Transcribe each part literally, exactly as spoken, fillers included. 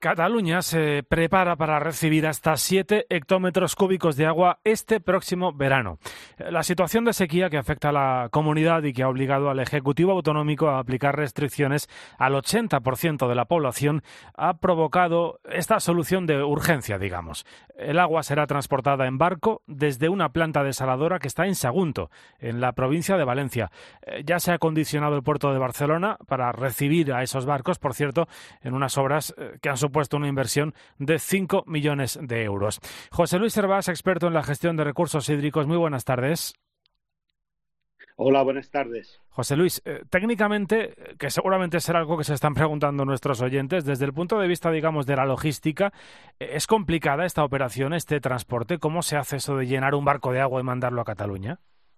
Cataluña se prepara para recibir hasta siete hectómetros cúbicos de agua este próximo verano. La situación de sequía que afecta a la comunidad y que ha obligado al Ejecutivo Autonómico a aplicar restricciones al ochenta por ciento de la población ha provocado esta solución de urgencia, digamos. El agua será transportada en barco desde una planta desaladora que está en Sagunto, en la provincia de Valencia. Ya se ha acondicionado el puerto de Barcelona para recibir a esos barcos, por cierto, en unas obras que han supuesto una inversión de cinco millones de euros. José Luis Servás, experto en la gestión de recursos hídricos, muy buenas tardes. Hola, buenas tardes. José Luis, eh, técnicamente, que seguramente será algo que se están preguntando nuestros oyentes, desde el punto de vista, digamos, de la logística, eh, ¿es complicada esta operación, este transporte? ¿Cómo se hace eso de llenar un barco de agua y mandarlo a Cataluña?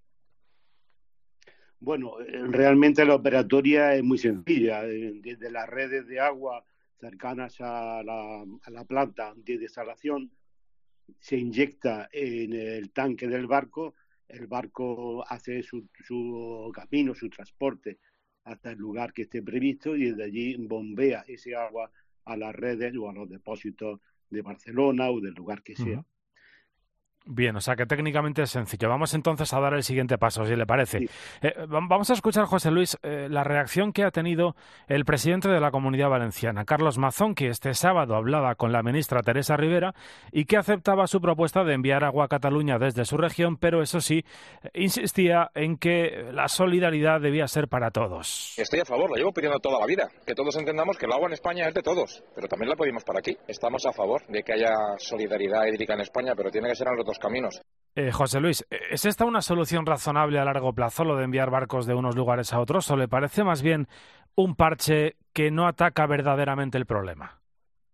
Bueno, realmente la operatoria es muy sencilla. Desde las redes de agua cercanas a la, a la planta de desalación se inyecta en el tanque del barco, el barco hace su, su camino, su transporte hasta el lugar que esté previsto y desde allí bombea ese agua a las redes o a los depósitos de Barcelona o del lugar que sea. Uh-huh. Bien, o sea que técnicamente es sencillo. Vamos entonces a dar el siguiente paso, si le parece. Sí. Eh, vamos a escuchar, José Luis, eh, la reacción que ha tenido el presidente de la Comunidad Valenciana, Carlos Mazón, que este sábado hablaba con la ministra Teresa Rivera y que aceptaba su propuesta de enviar agua a Cataluña desde su región, pero eso sí, insistía en que la solidaridad debía ser para todos. Estoy a favor, lo llevo pidiendo toda la vida, que todos entendamos que el agua en España es de todos, pero también la pedimos para aquí. Estamos a favor de que haya solidaridad hídrica en España, pero tiene que ser en los dos caminos. Eh, José Luis, ¿es esta una solución razonable a largo plazo, lo de enviar barcos de unos lugares a otros, o le parece más bien un parche que no ataca verdaderamente el problema? A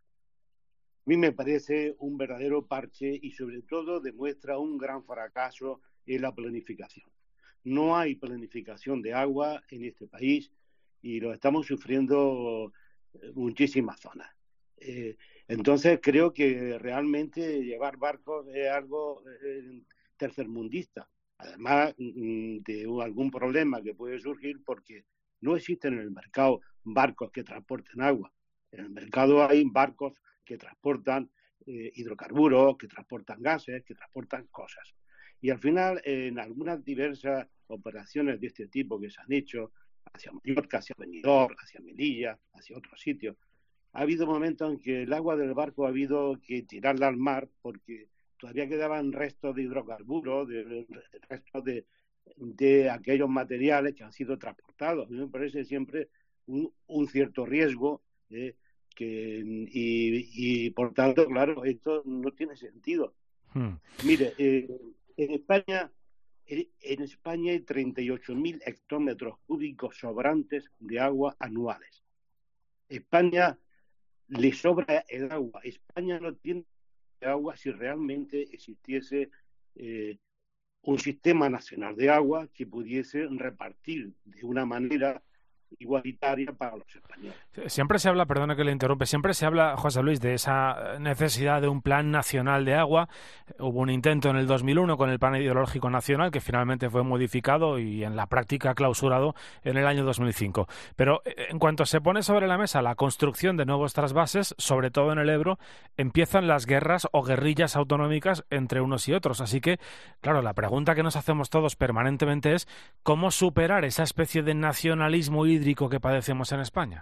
mí me parece un verdadero parche y sobre todo demuestra un gran fracaso en la planificación. No hay planificación de agua en este país y lo estamos sufriendo en muchísimas zonas. Eh, entonces creo que realmente llevar barcos es algo eh, tercermundista, además mm, de algún problema que puede surgir porque no existen en el mercado barcos que transporten agua. En el mercado hay barcos que transportan eh, hidrocarburos, que transportan gases, que transportan cosas. Y al final, en algunas diversas operaciones de este tipo que se han hecho hacia Mallorca, hacia Benidorm, hacia Melilla, hacia otros sitios, ha habido momentos en que el agua del barco ha habido que tirarla al mar porque todavía quedaban restos de hidrocarburos, de, de restos de, de aquellos materiales que han sido transportados. A mí me parece siempre un, un cierto riesgo eh, que, y, y, por tanto, claro, esto no tiene sentido. Hmm. Mire, eh, en España en España hay treinta y ocho mil hectómetros cúbicos sobrantes de agua anuales. España le sobra el agua. España no tiene agua si realmente existiese eh, un sistema nacional de agua que pudiese repartir de una manera igualitaria para los españoles. Siempre se habla, perdona que le interrumpe, siempre se habla, José Luis, de esa necesidad de un plan nacional de agua. Hubo un intento en el dos mil uno con el Plan Hidrológico Nacional que finalmente fue modificado y en la práctica clausurado en el año dos mil cinco. Pero en cuanto se pone sobre la mesa la construcción de nuevos trasvases, sobre todo en el Ebro, empiezan las guerras o guerrillas autonómicas entre unos y otros. Así que, claro, la pregunta que nos hacemos todos permanentemente es ¿cómo superar esa especie de nacionalismo hídrico que padecemos en España?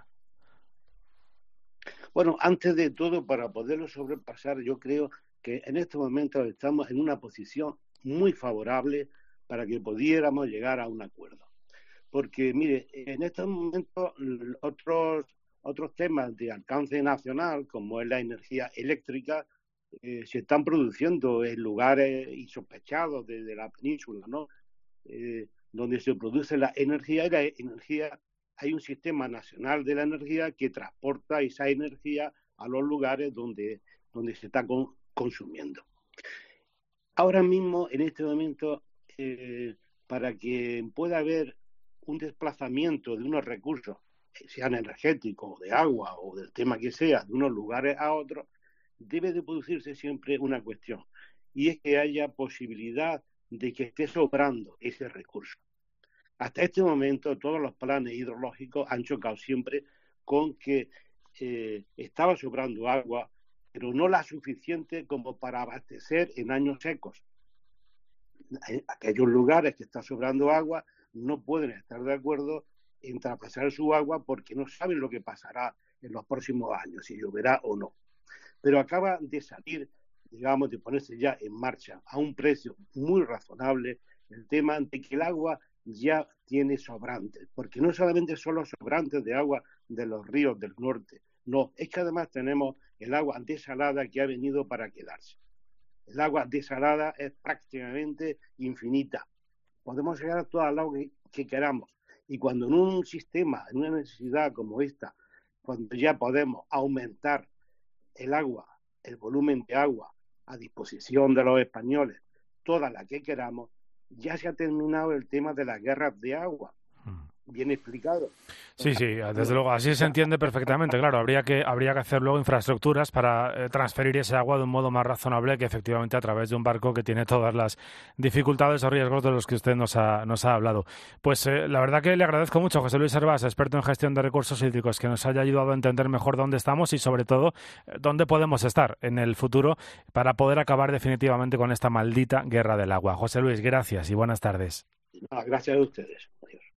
Bueno, antes de todo, para poderlo sobrepasar, yo creo que en estos momentos estamos en una posición muy favorable para que pudiéramos llegar a un acuerdo. Porque, mire, en estos momentos otros, otros temas de alcance nacional, como es la energía eléctrica, eh, se están produciendo en lugares insospechados de, de la península, ¿no? Eh, donde se produce la energía y la energía. Hay un sistema nacional de la energía que transporta esa energía a los lugares donde, donde se está con, consumiendo. Ahora mismo, en este momento, eh, para que pueda haber un desplazamiento de unos recursos, sean energéticos, de agua o del tema que sea, de unos lugares a otros, debe de producirse siempre una cuestión, y es que haya posibilidad de que esté sobrando ese recurso. Hasta este momento todos los planes hidrológicos han chocado siempre con que eh, estaba sobrando agua, pero no la suficiente como para abastecer en años secos. En aquellos lugares que está sobrando agua no pueden estar de acuerdo en traspasar su agua porque no saben lo que pasará en los próximos años, si lloverá o no. Pero acaba de salir, digamos, de ponerse ya en marcha a un precio muy razonable el tema de que el agua ya tiene sobrantes, porque no solamente son los sobrantes de agua de los ríos del norte, no, es que además tenemos el agua desalada que ha venido para quedarse. El agua desalada es prácticamente infinita. Podemos llegar a toda el agua que, que queramos. Y cuando en un sistema, en una necesidad como esta, cuando ya podemos aumentar el agua, el volumen de agua a disposición de los españoles, toda la que queramos, ya se ha terminado el tema de las guerras de agua. Bien explicado. Sí, sí, desde luego, así se entiende perfectamente. Claro, habría que habría que hacer luego infraestructuras para eh, transferir ese agua de un modo más razonable que efectivamente a través de un barco que tiene todas las dificultades o riesgos de los que usted nos ha, nos ha hablado. Pues eh, la verdad que le agradezco mucho, José Luis Hervás, experto en gestión de recursos hídricos, que nos haya ayudado a entender mejor dónde estamos y sobre todo eh, dónde podemos estar en el futuro para poder acabar definitivamente con esta maldita guerra del agua. José Luis, gracias y buenas tardes. Gracias a ustedes. Adiós.